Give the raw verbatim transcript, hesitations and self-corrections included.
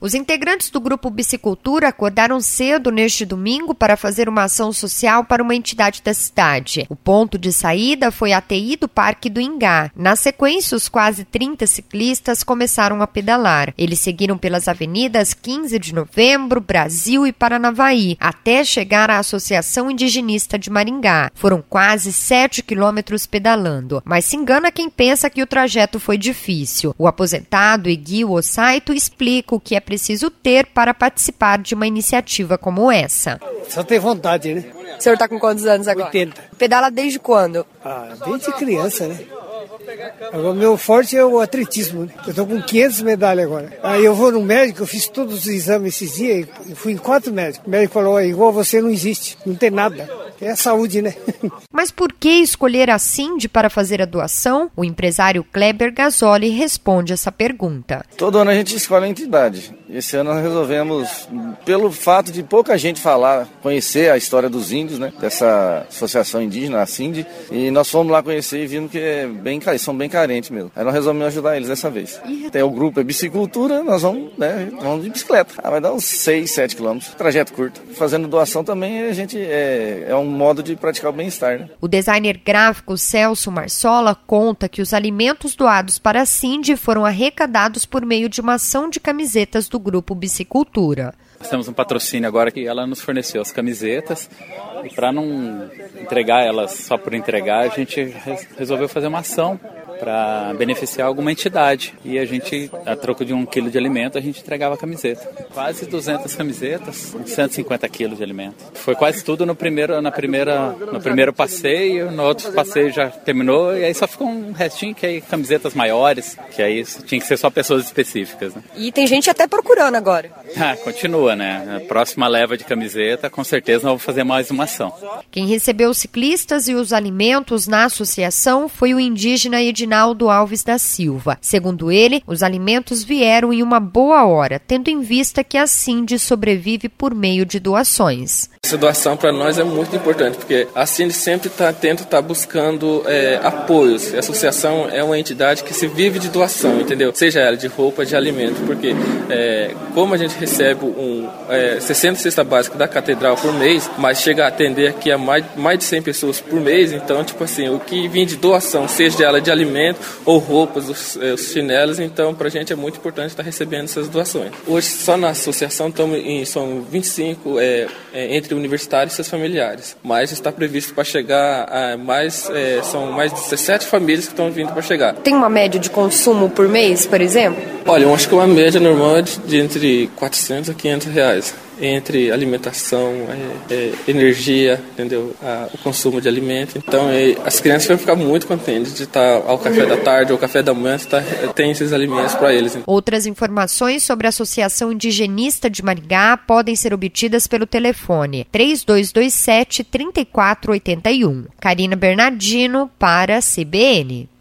Os integrantes do Grupo Bicicultura acordaram cedo neste domingo para fazer uma ação social para uma entidade da cidade. O ponto de saída foi a T I do Parque do Ingá. Na sequência, os quase trinta ciclistas começaram a pedalar. Eles seguiram pelas avenidas quinze de novembro, Brasil e Paranavaí, até chegar à Associação Indigenista de Maringá. Foram quase sete quilômetros pedalando, mas se engana quem pensa que o trajeto foi difícil. O aposentado Eguio Ossaito explica o que é preciso ter para participar de uma iniciativa como essa. Só ter vontade, né? O senhor está com quantos anos agora? oitenta. Pedala desde quando? Ah, desde criança, né? Agora, meu forte é o atletismo, né? Eu estou com quinhentas medalhas agora. Aí eu vou no médico, eu fiz todos os exames esses dias, e fui em quatro médicos. O médico falou, igual você não existe, não tem nada. É a saúde, né? Mas por que escolher a Cindy para fazer a doação? O empresário Kleber Gasoli responde essa pergunta. Todo ano a gente escolhe a entidade. Esse ano nós resolvemos, pelo fato de pouca gente falar, conhecer a história dos índios, né? Dessa associação indígena, a Cindy. E nós fomos lá conhecer e vimos que é bem, são bem carentes mesmo. Aí nós resolvemos ajudar eles dessa vez. Tem o grupo é Bicicultura, nós vamos, né, vamos de bicicleta. Ah, vai dar uns seis, sete quilômetros. Trajeto curto. Fazendo doação também a gente é, é um modo de praticar o bem-estar, né? O designer gráfico Celso Marsola conta que os alimentos doados para a Cindy foram arrecadados por meio de uma ação de camisetas do Grupo Bicicultura. Nós temos um patrocínio agora que ela nos forneceu as camisetas e para não entregar elas só por entregar, a gente resolveu fazer uma ação para beneficiar alguma entidade. E a gente, a troco de um quilo de alimento, a gente entregava a camiseta. Quase duzentas camisetas, cento e cinquenta quilos de alimento. Foi quase tudo no primeiro, na primeira, no primeiro passeio, no outro passeio já terminou, e aí só ficou um restinho, que aí camisetas maiores, que aí tinha que ser só pessoas específicas, né? E tem gente até procurando agora. Ah, continua, né? A próxima leva de camiseta, com certeza nós vamos fazer mais uma ação. Quem recebeu os ciclistas e os alimentos na associação foi o indígena Edinaldo Alves da Silva. Segundo ele, os alimentos vieram em uma boa hora, tendo em vista que a Cindy sobrevive por meio de doações. Essa doação para nós é muito importante, porque a Cindy sempre está tenta estar tá buscando é, apoios. A associação é uma entidade que se vive de doação, entendeu? Seja ela de roupa, de alimento, porque é, como a gente recebe um, é, sessenta cesta básica da catedral por mês, mas chega a atender aqui a mais, mais de cem pessoas por mês, então, tipo assim, o que vem de doação, seja ela de alimento ou roupas, os, os chinelos, então, para a gente é muito importante estar tá recebendo essas doações. Hoje, só na associação, estamos em, são vinte e cinco é, é, entre universitários e seus familiares, mas está previsto para chegar a mais, é, são mais de dezessete famílias que estão vindo para chegar. Tem uma média de consumo por mês, por exemplo? Olha, eu acho que uma média normal é de, de entre quatrocentos a quinhentos reais. Entre alimentação, é, é, energia, entendeu? A, o consumo de alimento. Então, é, as crianças vão ficar muito contentes de estar ao café da tarde ou ao café da manhã, tá, tem esses alimentos para eles. Outras informações sobre a Associação Indigenista de Maringá podem ser obtidas pelo telefone três dois dois sete, três quatro oito um. Karina Bernardino para a C B N.